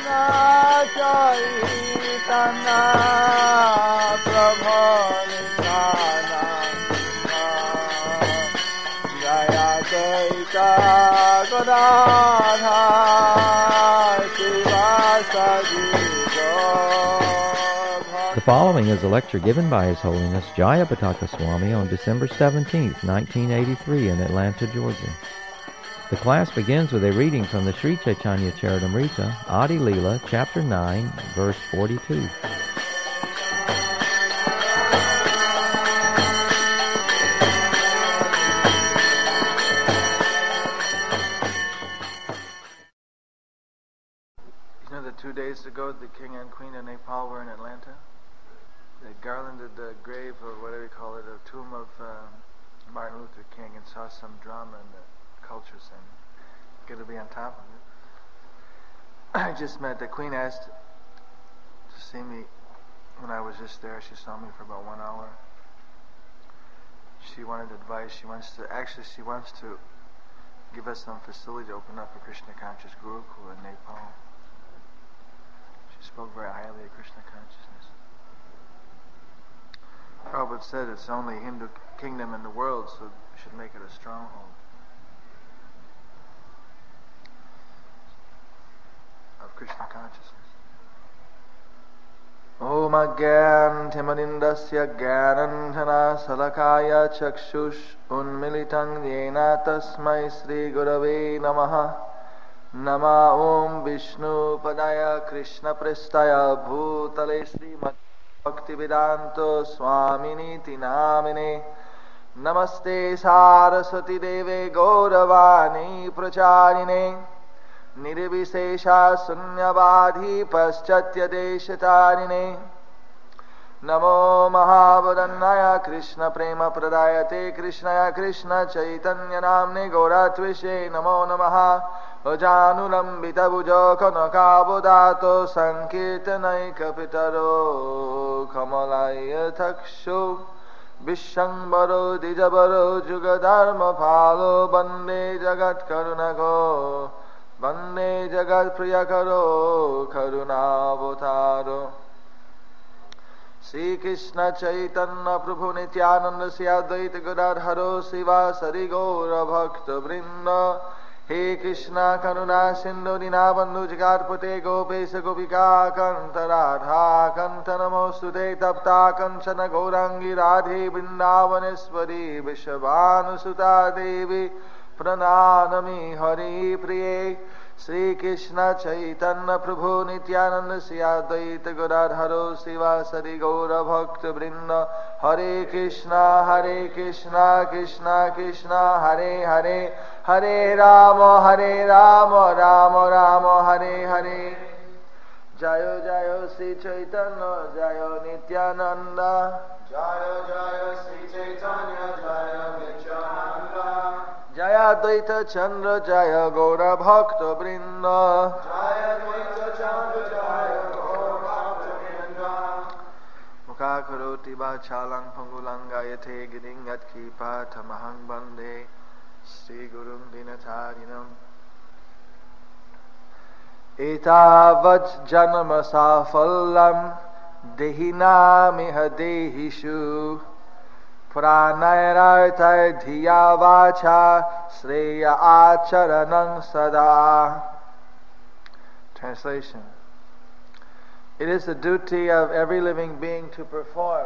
Chaitanya Prabhu Nityananda Jaya Chaita Gadadhara Sivasadi The following is a lecture given by His Holiness Jayapataka Swami on December 17, 1983 in Atlanta, Georgia. The class begins with a reading from the Sri Chaitanya Charitamrita, Adi Leela, Chapter 9, verse 42. He's that 2 days ago the King and Queen of Nepal were in Atlanta. They garlanded the grave, or whatever you call it, a tomb of Martin Luther King, and saw some drama in the culture center. Good to be on top of it. I just met the Queen asked to see me when I was just there. She saw me for about 1 hour. She wanted advice. She wants to give us some facility to open up a Krishna conscious Gurukul in Nepal. She spoke very highly of Krishna consciousness. Prabhupada said it's the only Hindu kingdom in the world, so we should make it a stronghold of Krishna consciousness. Om Agyan Timarindasya Gyanandhana Salakaya Chakshush Unmilitang Yena Tasmai Sri Gurave Namaha Nama Om Vishnu Padaya Krishna Prestaya Bhutale Srimad Bhaktivedanta Swaminiti Namine Namaste Saraswati Deve Gauravani Pracharine Nirvishesha Sunyavadhi Paschatya Deshatarine Namo Mahavadannaya Krishna Prema Pradayate Krishnaya Krishna Chaitanya Namne Gauratvishe Namo Namaha Ajanulambita Bujo Kanakabodato Sankirtanai Kapitaro Kamalaya Takshu Vishambaro Dijabaro Jugadharma Phalo Bande Jagat Karunago Bande Jagat Priyakaro Karunavotaro Sri Krishna Chaitanya Prabhu Nityananda Sri Advaita Gadadharo Siva Sari Gaura Bhakta Vrinda He Krishna Karuna Sindhu Dinabandhu Jagatpate Gopesa Gopika Kanta Radha Kanta Namostude Tapta Kanchana Gaurangi Radhe Vrindavaneshwari Vishabhanusutta Devi Prananami Hari Priye Sri Krishna Chaitanya Prabhu Nityananda Sri Advaita Gadadharo Siva Sari Gaura Bhakta Vrinda Hare Krishna Krishna Krishna Hare Hare Hare Rama Rama Rama Hare Hare Jayo Jayo Sri Chaitanya Jayo Nityananda Jayo Jayo Sri Chaitanya Jayo Nityananda Jaya Dvaita Chandra Jaya Gaura Bhakta Vrinda Jaya Dvaita Chandra Jaya Gaura Bhakta Vrinda Mukha Karoti Vachalang Pangulangayate Giring Yatkipa Tamahang Bande Sri Gurum Dinatarinam Etavad Janama Safallam Dehinamiha Dehishu Pranayararthai Dhiya Vacha Sreya Acharanang Sada. Translation. It is the duty of every living being to perform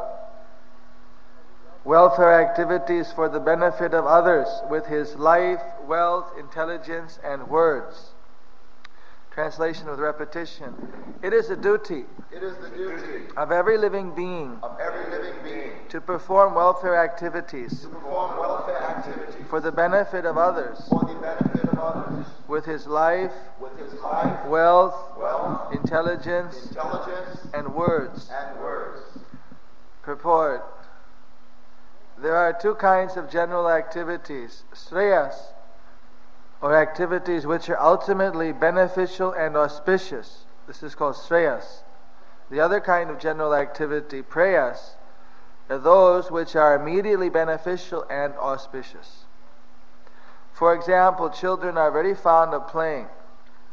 welfare activities for the benefit of others with his life, wealth, intelligence, and words. Translation with repetition. It is the duty of every living being to perform welfare activities for the benefit of others with his life, wealth, intelligence, and words. Purport. There are two kinds of general activities: shreyas, or activities which are ultimately beneficial and auspicious. This is called shreyas. The other kind of general activity, prayas, are those which are immediately beneficial and auspicious. For example, children are very fond of playing.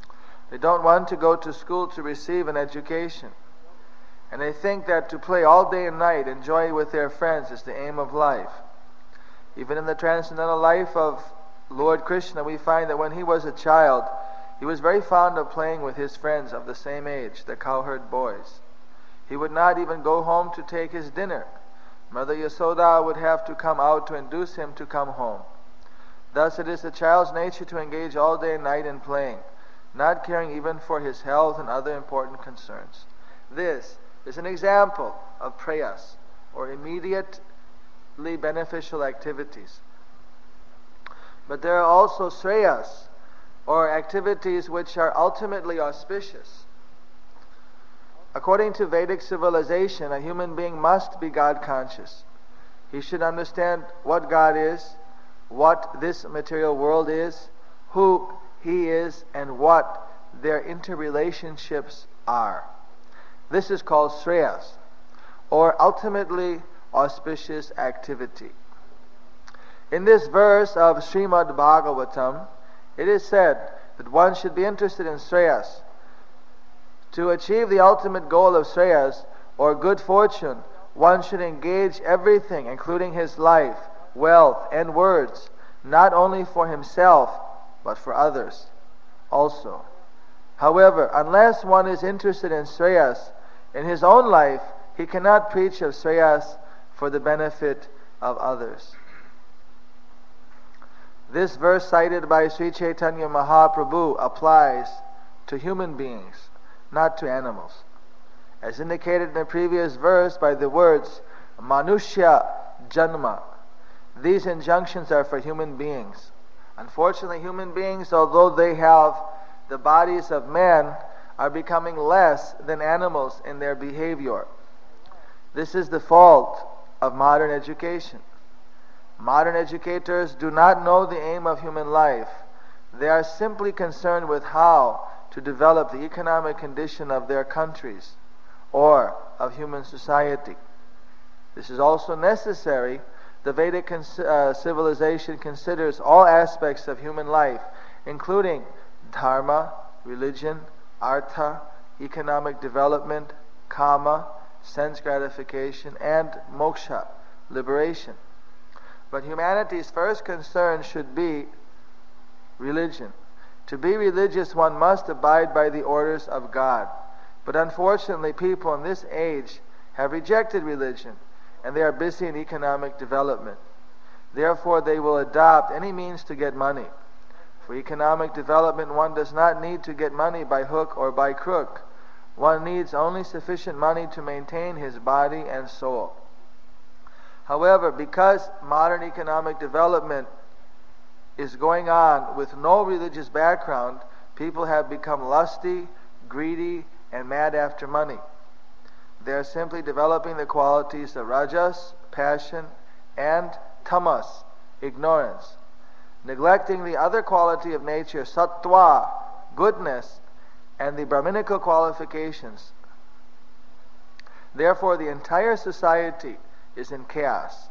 They don't want to go to school to receive an education. And they think that to play all day and night, enjoy with their friends, is the aim of life. Even in the transcendental life of Lord Krishna, we find that when he was a child, he was very fond of playing with his friends of the same age, the cowherd boys. He would not even go home to take his dinner. Mother Yasoda would have to come out to induce him to come home. Thus it is the child's nature to engage all day and night in playing, not caring even for his health and other important concerns. This is an example of prayas, or immediately beneficial activities. But there are also shreyas, or activities which are ultimately auspicious. According to Vedic civilization, a human being must be God conscious. He should understand what God is, what this material world is, who He is, and what their interrelationships are. This is called shreyas, or ultimately auspicious activity. In this verse of Srimad Bhagavatam, it is said that one should be interested in shreyas. To achieve the ultimate goal of shreyas, or good fortune, one should engage everything, including his life, wealth, and words, not only for himself, but for others also. However, unless one is interested in shreyas in his own life, he cannot preach of shreyas for the benefit of others. This verse cited by Sri Chaitanya Mahaprabhu applies to human beings, not to animals. As indicated in the previous verse by the words Manushya Janma, these injunctions are for human beings. Unfortunately, human beings, although they have the bodies of men, are becoming less than animals in their behavior. This is the fault of modern education. Modern educators do not know the aim of human life. They are simply concerned with how to develop the economic condition of their countries or of human society. This is also necessary. The Vedic civilization considers all aspects of human life, including dharma, religion, artha, economic development, kama, sense gratification, and moksha, liberation. But humanity's first concern should be religion. To be religious, one must abide by the orders of God. But unfortunately, people in this age have rejected religion, and they are busy in economic development. Therefore, they will adopt any means to get money. For economic development, one does not need to get money by hook or by crook. One needs only sufficient money to maintain his body and soul. However, because modern economic development is going on with no religious background, people have become lusty, greedy, and mad after money. They are simply developing the qualities of rajas, passion, and tamas, ignorance, neglecting the other quality of nature, sattva, goodness, and the Brahminical qualifications. Therefore, the entire society is in chaos.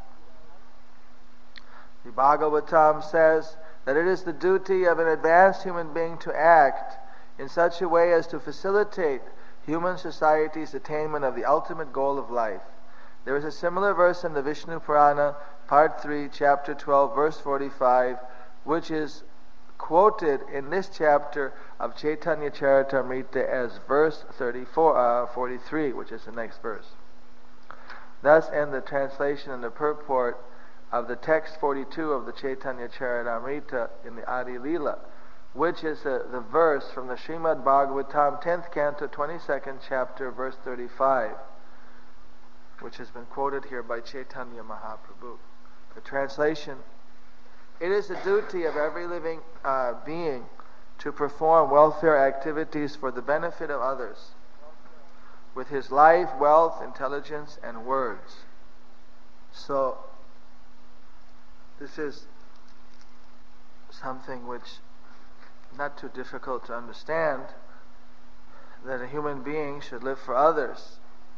The Bhagavatam says that it is the duty of an advanced human being to act in such a way as to facilitate human society's attainment of the ultimate goal of life. There is a similar verse in the Vishnu Purana, Part 3, Chapter 12, Verse 45, which is quoted in this chapter of Chaitanya Charitamrita as verse 43, which is the next verse. Thus end the translation and the purport of the text 42 of the Chaitanya Charitamrita in the Adi Leela, which is the verse from the Srimad Bhagavatam, 10th canto, 22nd chapter, verse 35, which has been quoted here by Chaitanya Mahaprabhu. The translation: it is the duty of every living being to perform welfare activities for the benefit of others with his life, wealth, intelligence, and words. So, this is something which is not too difficult to understand, that a human being should live for others,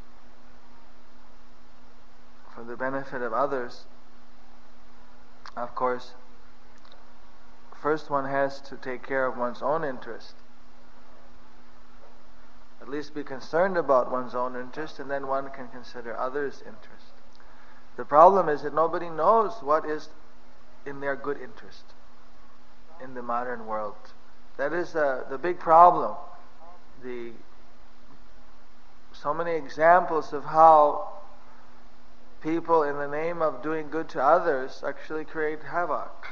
for the benefit of others. Of course, first one has to take care of one's own interest. at least be concerned about one's own interest, and then one can consider others' interest. The problem is that nobody knows what is in their good interest in the modern world. That is the big problem. So many examples of how people, in the name of doing good to others, actually create havoc,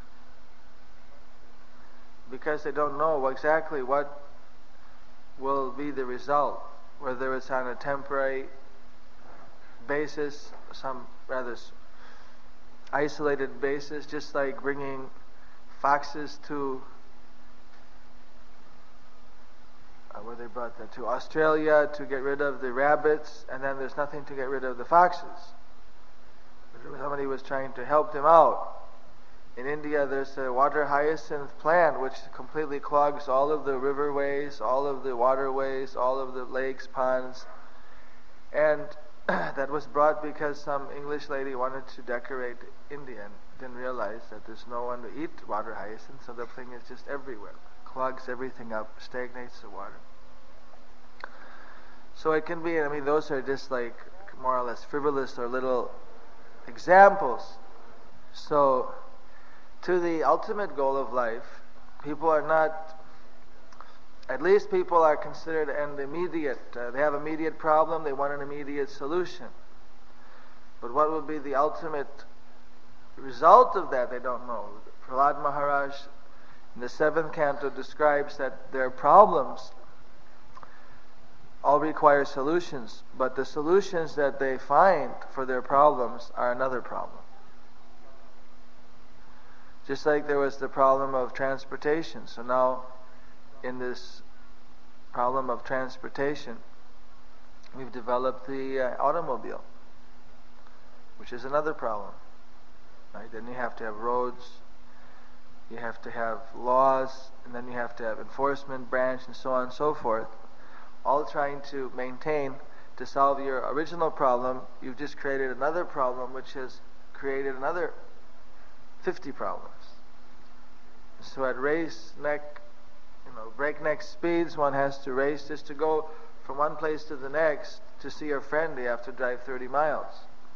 because they don't know exactly what will be the result, whether it's on a temporary basis, some rather isolated basis, just like bringing foxes to where they brought that to Australia to get rid of the rabbits, and then there's nothing to get rid of the foxes. Somebody was trying to help them out. In India, there's a water hyacinth plant which completely clogs all of the riverways, all of the waterways, all of the lakes, ponds, and that was brought because some English lady wanted to decorate India and didn't realize that there's no one to eat water hyacinth, so the thing is just everywhere. Clogs everything up, stagnates the water. So it can be, those are just like more or less frivolous or little examples. So to the ultimate goal of life, people are not, at least people are considered an immediate, they have immediate problem, they want an immediate solution. But what will be the ultimate result of that, they don't know. Prahlad Maharaj in the 7th canto describes that their problems all require solutions, but the solutions that they find for their problems are another problem. Just like there was the problem of transportation. So now, in this problem of transportation, we've developed the automobile, which is another problem. Right? Then you have to have roads, you have to have laws, and then you have to have enforcement branch, and so on and so forth. All trying to maintain, to solve your original problem. You've just created another problem which has created another 50 problems. So at breakneck speeds, one has to race just to go from one place to the next. To see your friend, you have to drive 30 miles.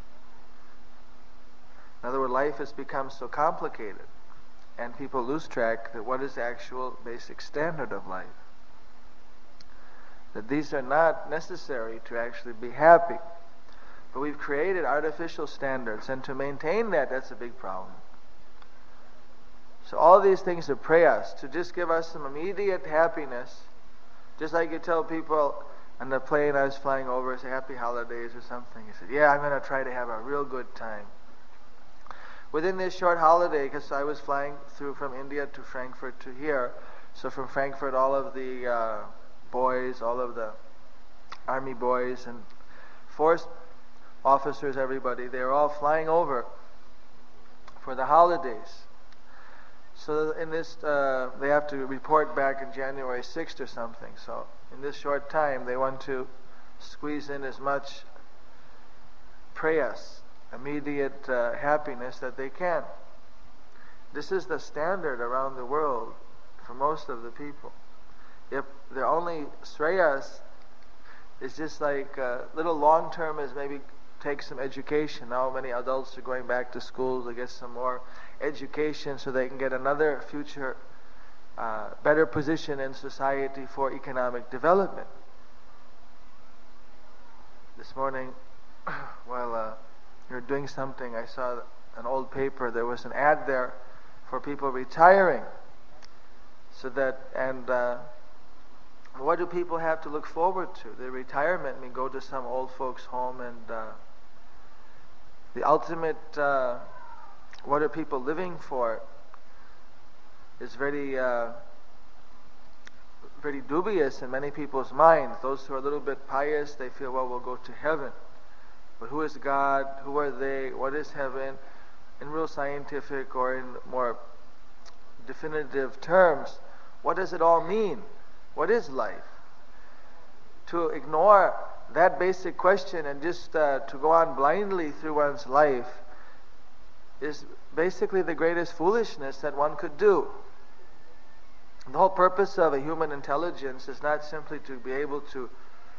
In other words, life has become so complicated, and people lose track that what is the actual basic standard of life. That these are not necessary to actually be happy. But we've created artificial standards, and to maintain that, that's a big problem. So all these things are prayas, to just give us some immediate happiness. Just like you tell people on the plane I was flying over, say happy holidays or something. He said, yeah, I'm going to try to have a real good time. Within this short holiday, because I was flying through from India to Frankfurt to here, so from Frankfurt all of the boys, all of the army boys and force officers, everybody, they were all flying over for the holidays. So in this, they have to report back in January 6th or something. So in this short time, they want to squeeze in as much prayas, immediate happiness that they can. This is the standard around the world for most of the people. If their only shreyas is just like little long term is maybe take some education. Now many adults are going back to school to get some more education so they can get another future better position in society for economic development. This morning, while we were doing something, I saw an old paper. There was an ad there for people retiring. So that, and what do people have to look forward to? Their retirement, go to some old folks' home, and the ultimate, what are people living for, is very dubious in many people's minds. Those who are a little bit pious, they feel, well, we'll go to heaven. But who is God? Who are they? What is heaven? In real scientific or in more definitive terms, what does it all mean? What is life? To ignore that basic question and just to go on blindly through one's life is basically the greatest foolishness that one could do. The whole purpose of a human intelligence is not simply to be able to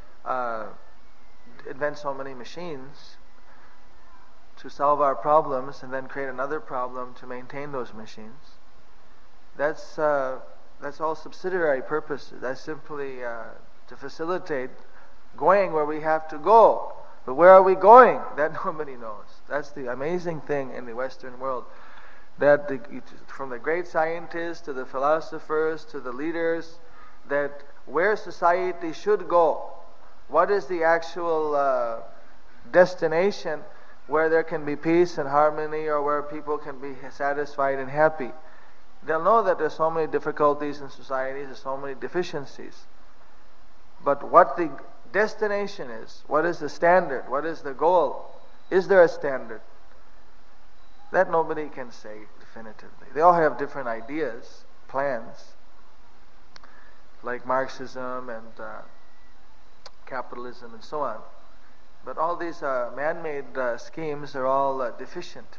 invent so many machines to solve our problems and then create another problem to maintain those machines. That's all subsidiary purposes. That's simply to facilitate going where we have to go. But where are we going? That nobody knows. That's the amazing thing in the Western world. That from the great scientists to the philosophers to the leaders, that where society should go, what is the actual destination where there can be peace and harmony, or where people can be satisfied and happy. They'll know that there's so many difficulties in society, there's so many deficiencies. But what the destination is, what is the standard, what is the goal, is there a standard? That nobody can say definitively. They all have different ideas, plans, like Marxism and capitalism and so on. But all these man-made schemes are all deficient.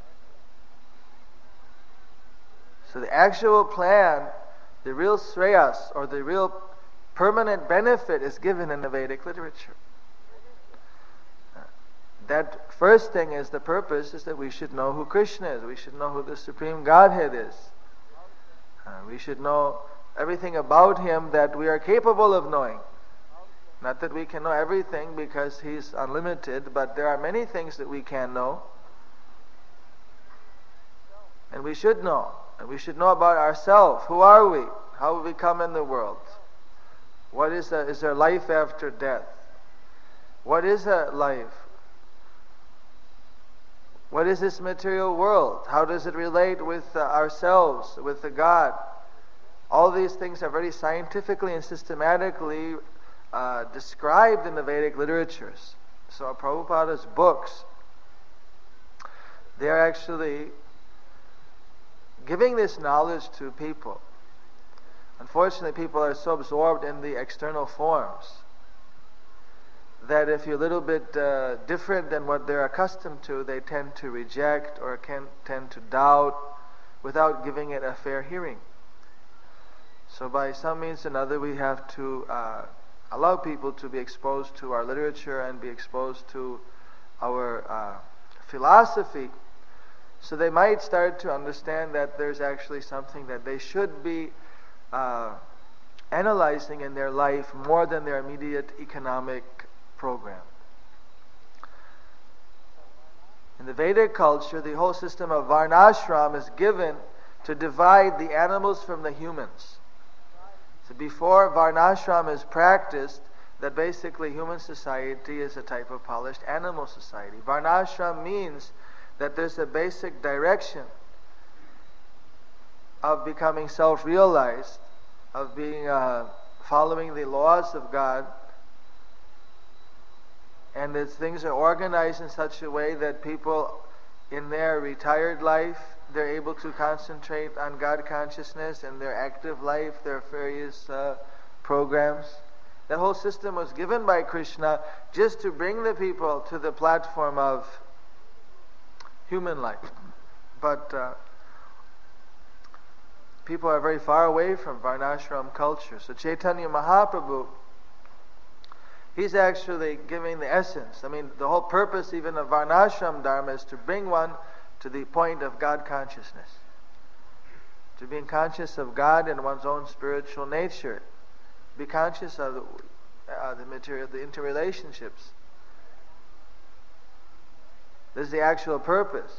So the actual plan, the real shreyas, or the real permanent benefit, is given in the Vedic literature. That first thing is, the purpose is that we should know who Krishna is. We should know who the Supreme Godhead is. We should know everything about Him that we are capable of knowing. Not that we can know everything because He's unlimited, but there are many things that we can know. And we should know. And we should know about ourselves. Who are we? How have we come in the world? What is there life after death? What is a life? What is this material world? How does it relate with ourselves, with the God? All these things are very scientifically and systematically described in the Vedic literatures. So Prabhupada's books, they are actually giving this knowledge to people. Unfortunately, people are so absorbed in the external forms that if you're a little bit different than what they're accustomed to, they tend to reject or can tend to doubt without giving it a fair hearing. So by some means or another, we have to allow people to be exposed to our literature and be exposed to our philosophy, so they might start to understand that there's actually something that they should be analyzing in their life more than their immediate economic program. In the Vedic culture, the whole system of varnashram is given to divide the animals from the humans. So before varnashram is practiced, that basically human society is a type of polished animal society. Varnashram means that there's a basic direction of becoming self-realized, of being following the laws of God, and that things are organized in such a way that people in their retired life, they're able to concentrate on God consciousness, and their active life, their various programs. That whole system was given by Krishna just to bring the people to the platform of human life. But people are very far away from Varnashram culture. So Chaitanya Mahaprabhu, he's actually giving the essence. I mean, the whole purpose even of Varnashram Dharma is to bring one to the point of God consciousness. To being conscious of God and one's own spiritual nature. Be conscious of the material, the interrelationships. This is the actual purpose.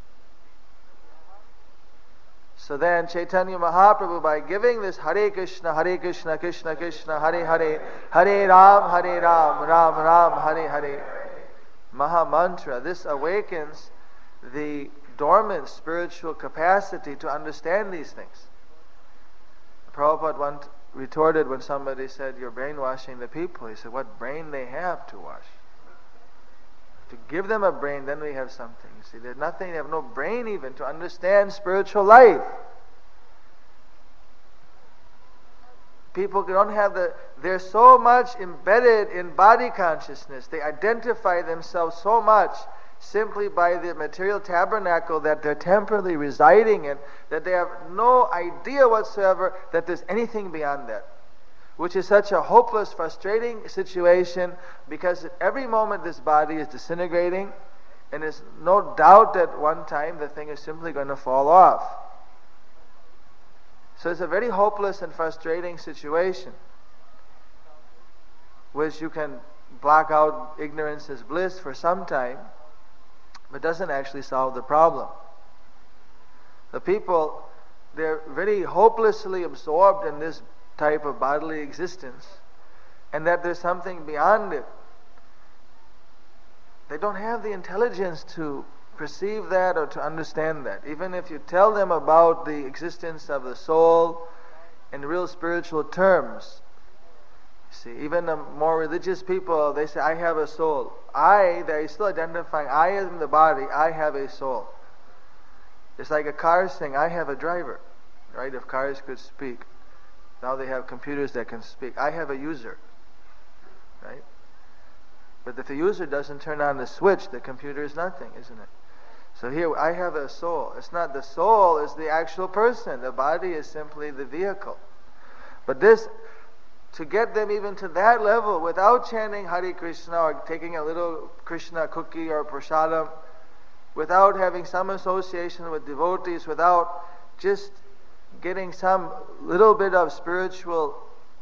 So then Chaitanya Mahaprabhu, by giving this Hare Krishna, Krishna Krishna, Hare Hare, Hare Ram, Ram Ram, Hare Hare, Maha Mantra, this awakens the dormant spiritual capacity to understand these things. Prabhupada once retorted when somebody said, "You're brainwashing the people." He said, "What brain they have to wash? To give them a brain, then we have something." You see, there's nothing, they have no brain even to understand spiritual life. People don't have they're so much embedded in body consciousness. They identify themselves so much simply by the material tabernacle that they're temporarily residing in, that they have no idea whatsoever that there's anything beyond that, which is such a hopeless, frustrating situation, because at every moment this body is disintegrating, and there's no doubt that one time the thing is simply going to fall off. So it's a very hopeless and frustrating situation, which you can block out ignorance as bliss for some time, but doesn't actually solve the problem. The people, they're very hopelessly absorbed in this type of bodily existence, and that there's something beyond it. They don't have the intelligence to perceive that or to understand that. Even if you tell them about the existence of the soul in real spiritual terms, see, even the more religious people, they say, I have a soul. They're still identifying, I am the body, I have a soul. It's like a car saying, I have a driver, right? If cars could speak. Now they have computers that can speak. I have a user, right? But if the user doesn't turn on the switch, the computer is nothing, isn't it? So here, I have a soul. It's not the soul, it's the actual person. The body is simply the vehicle. But this, to get them even to that level, without chanting Hare Krishna or taking a little Krishna cookie or prasadam, without having some association with devotees, without just getting some little bit of spiritual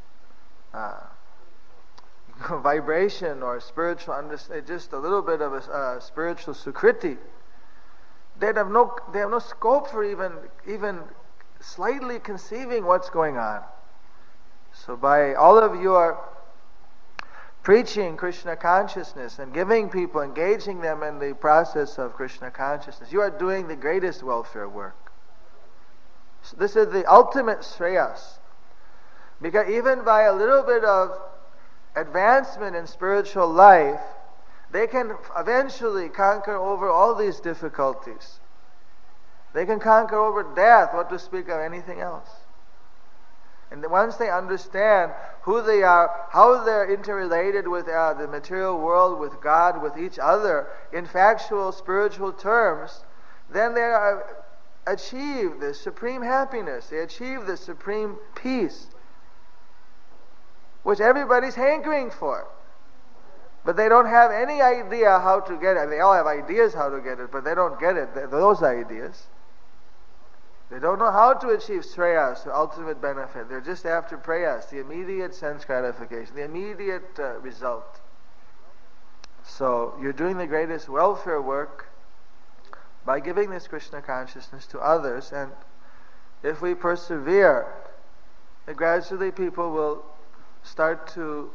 vibration or spiritual understanding, just a little bit of a spiritual sukriti, they have no scope for even slightly conceiving what's going on. So by all of your preaching Krishna consciousness and giving people, engaging them in the process of Krishna consciousness, you are doing the greatest welfare work. So this is the ultimate shreyas. Because even by a little bit of advancement in spiritual life, they can eventually conquer over all these difficulties. They can conquer over death, what to speak of anything else. And once they understand who they are, how they're interrelated with the material world, with God, with each other, in factual spiritual terms, then they achieve the supreme happiness. They achieve the supreme peace, which everybody's hankering for. But they don't have any idea how to get it. They all have ideas how to get it, but they don't get it, those ideas. They don't know how to achieve shreyas, the ultimate benefit. They're just after prayas, the immediate sense gratification, the immediate result. So you're doing the greatest welfare work by giving this Krishna consciousness to others, and if we persevere, gradually people will start to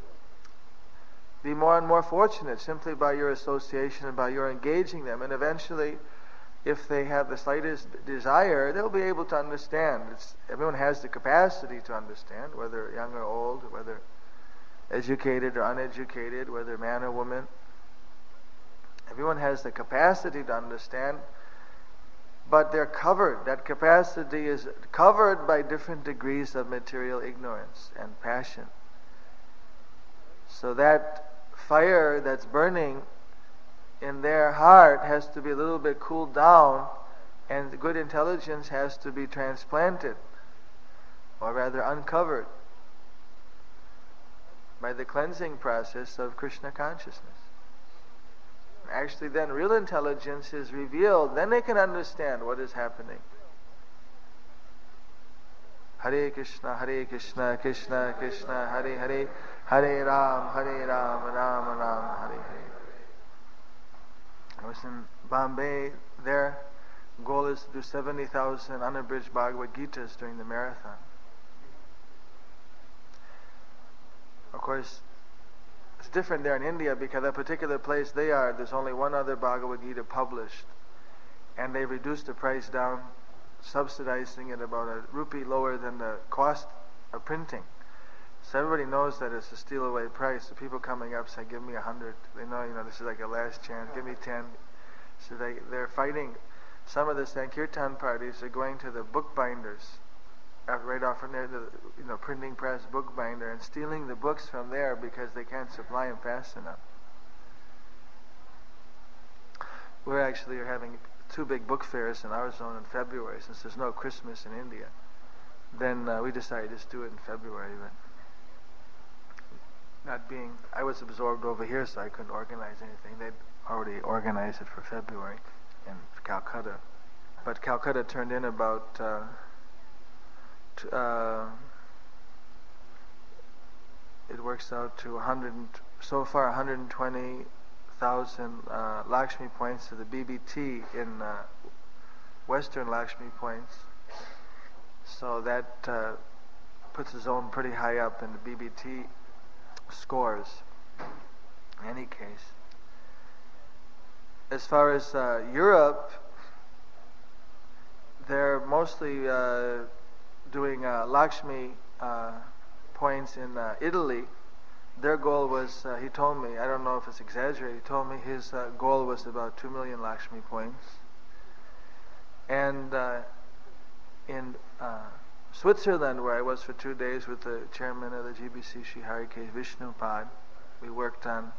be more and more fortunate simply by your association and by your engaging them, and eventually, if they have the slightest desire, they'll be able to understand. Everyone has the capacity to understand, whether young or old, whether educated or uneducated, whether man or woman. Everyone has the capacity to understand, but they're covered. That capacity is covered by different degrees of material ignorance and passion. So that fire that's burning in their heart has to be a little bit cooled down, and the good intelligence has to be transplanted, or rather uncovered, by the cleansing process of Krishna consciousness. Actually, then real intelligence is revealed, then they can understand what is happening. Hare Krishna, Krishna Krishna, Hare Hare, Hare Ram, Ram Ram, Hare Hare. I was in Bombay. Their goal is to do 70,000 unabridged Bhagavad Gitas during the marathon. Of course, it's different there in India because that particular place there's only one other Bhagavad Gita published, and they reduced the price down, subsidizing it about a rupee lower than the cost of printing. So everybody knows that it's a steal away price. So people coming up say, give me 100. They know, this is like a last chance. Give me 10. So they're fighting. Some of the Sankirtan parties are going to the bookbinders, right off from there, the printing press bookbinder, and stealing the books from there because they can't supply them fast enough. we're actually having 2 big book fairs in our zone in February, since there's no Christmas in India. Then we decided to just do it in February, but I was absorbed over here, so I couldn't organize anything. They'd already organized it for February in Calcutta. But Calcutta turned in about it works out to 120,000 Lakshmi points to the BBT in Western Lakshmi points. So that puts the zone pretty high up in the BBT scores. In any case, as far as Europe, they're mostly doing Lakshmi points in Italy. Their goal was, he told me, I don't know if it's exaggerated, he told me his goal was about 2 million Lakshmi points. And in Switzerland, where I was for 2 days with the chairman of the GBC, Sri Harikesh Vishnupad, we worked on,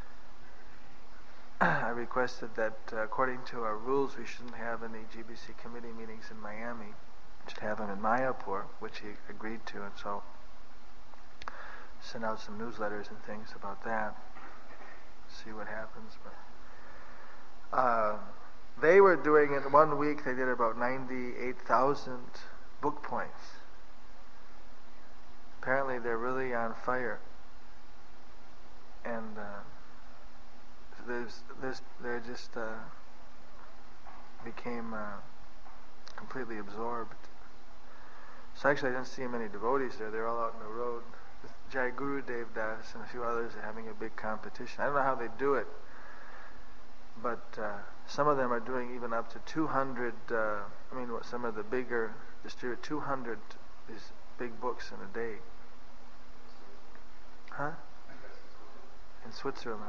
I requested that according to our rules, we shouldn't have any GBC committee meetings in Miami. We should have them in Mayapur, which he agreed to, and so sent out some newsletters and things about that. See what happens. But they were doing it 1 week. They did about 98,000 book points. Apparently, they're really on fire, and they just became completely absorbed. So actually, I didn't see many devotees there. They're all out on the road. Jai Guru Dev Das and a few others are having a big competition. I don't know how they do it, but some of them are doing even up to 200. Some of the bigger distribute 200 these big books in a day. Huh? In Switzerland.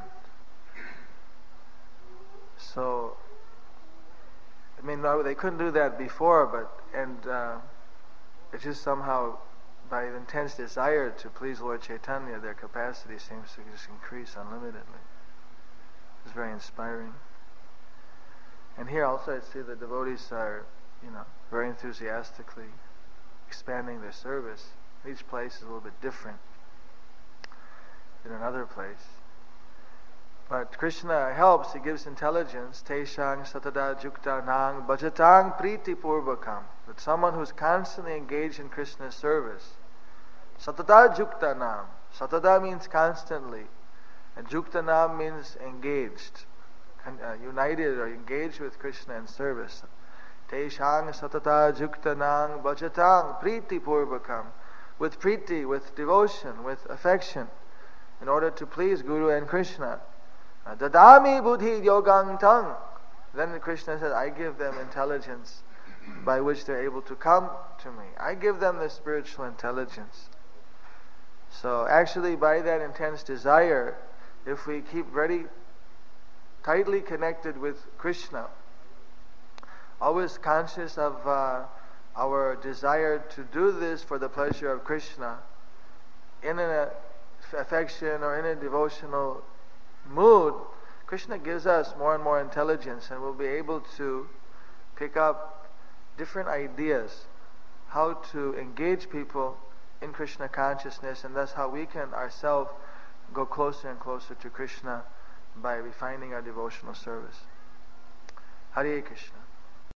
So, no, they couldn't do that before, but it's just somehow, by the intense desire to please Lord Chaitanya, their capacity seems to just increase unlimitedly. It's very inspiring. And here also I see the devotees are, very enthusiastically expanding their service. Each place is a little bit different than another place. But Krishna helps, he gives intelligence. Teshang satada jukta nang bhajatang priti purvakam. That someone who's constantly engaged in Krishna's service. Satada jukta nam. Satada means constantly. And jukta nam means engaged. United or engaged with Krishna in service. Teshang satata jukta nang bhajatang priti purvakam. With priti, with devotion, with affection, in order to please Guru and Krishna. Dadami buddhi yogang tang. Then Krishna said, I give them intelligence by which they're able to come to me. I give them the spiritual intelligence. So actually, by that intense desire, if we keep very tightly connected with Krishna, always conscious of our desire to do this for the pleasure of Krishna, in an affection or in a devotional mood, Krishna gives us more and more intelligence, and we'll be able to pick up different ideas how to engage people in Krishna consciousness, and that's how we can ourselves go closer and closer to Krishna by refining our devotional service. Hare Krishna.